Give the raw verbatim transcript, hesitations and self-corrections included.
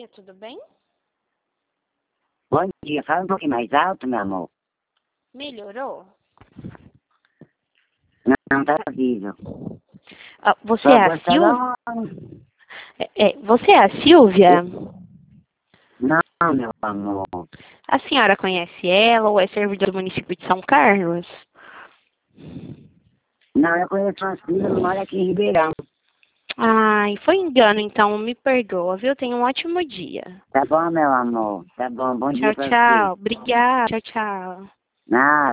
dia, tudo bem? Bom dia, fala um pouquinho mais alto, meu amor. Melhorou? Não tá visível. Ah, você Só é a Silvia? gostoso. É, é, você é a Silvia? Não, meu amor. A senhora conhece ela ou é servidora do município de São Carlos? Não, eu conheço uma filha, não mora aqui em Ribeirão. Ai, foi engano, então me perdoa, viu? Tenha um ótimo dia. Tá bom, meu amor? Tá bom, bom dia Tchau, pra você. tchau. Obrigada. Tchau, tchau. Nada.